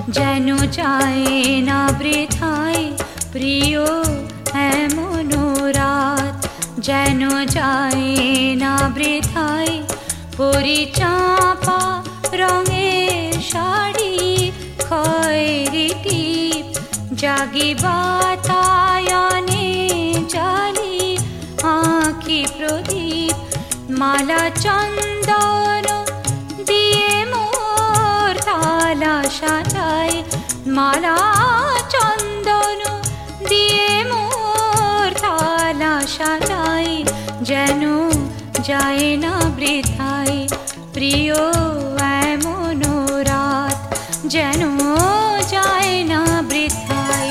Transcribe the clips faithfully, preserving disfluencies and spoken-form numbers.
যেন যায় না বৃথায় প্রিয় এমন রাত, যেন যায় না বৃথায় পরিচাপা রঙের শাড়ি খয়েরি টিপ জাগি বাতায়নে জালি আঁখি প্রদীপ মালা চন্দন দিয়ে মোর থালা সাজায়, মালা চন্দন দিয়ে মোর থালা সাজায় যেন যায় না বৃথায় প্রিয় এমন রাত, যেন যায় না বৃথায়।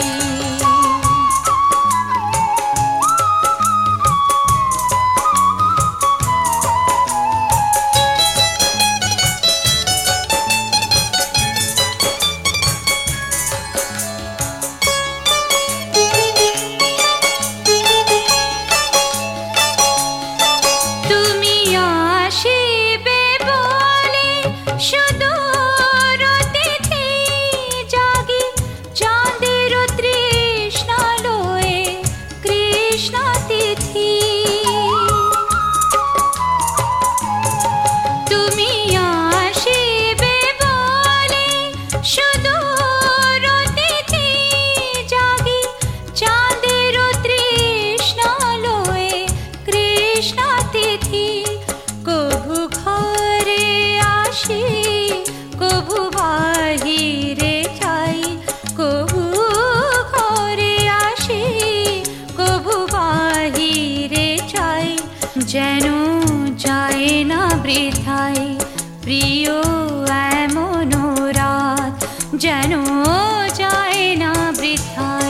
যেন যায় না বৃথায় প্রিয় এমন রাত, যেন যায় না বৃথায়।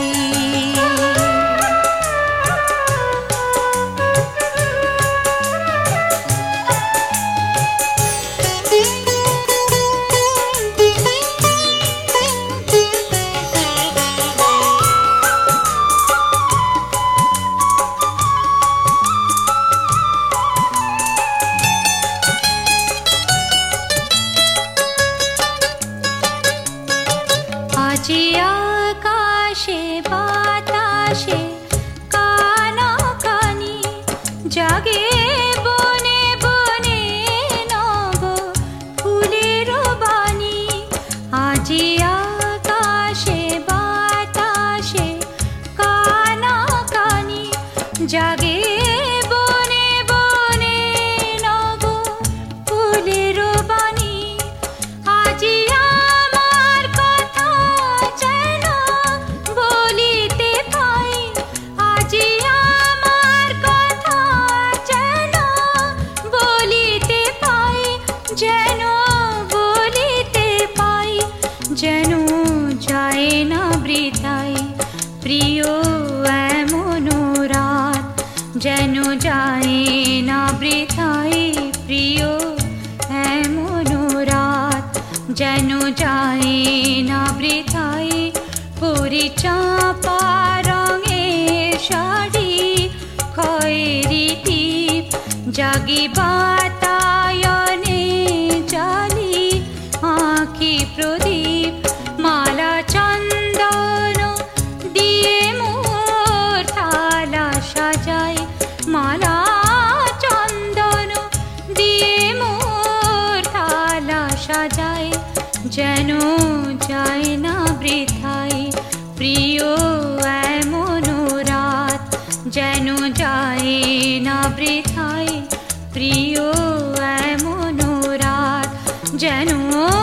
আজি আকাশে বাতাসে কানা কানি জাগে বনে বনে নব ফুলের বাণী, আজি আকাশে বাতাসে কানা কানি জাগে বনে বনে নব ফুলের বাণী, আজি যেন বলিতে পাই যেন যায় না বৃথায় প্রিয় এমন রাত, যেন যায় না বৃথায় প্রিয় এমন রাত, যেন যায় না বৃথায় পরিচাপা রঙের শাড়ি খয়েরি টিপ জাগি বাতায়নে জালি আঁখি প্রদীপ মালা চন্দন দিয়ে মোর থালা সাজায়, মালা চন্দন দিয়ে মোর থালা সাজায় যেন যায় না বৃথায় প্রিয় এমন রাত, যেন যায় না বৃথায় প্রিয় এমন রাত, যেন